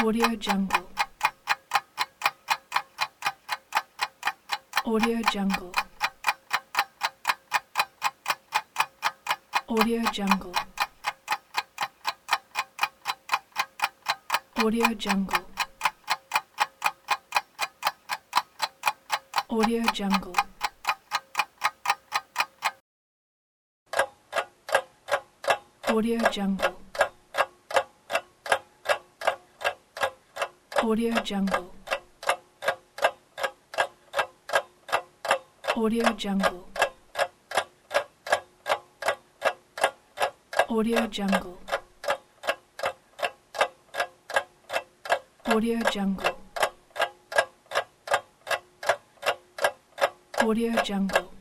Audio Jungle. Audio Jungle. Audio Jungle. Audio Jungle. Audio Jungle. Audio Jungle. Audio Jungle. Audio Jungle. Audio Jungle. Audio Jungle. Audio Jungle.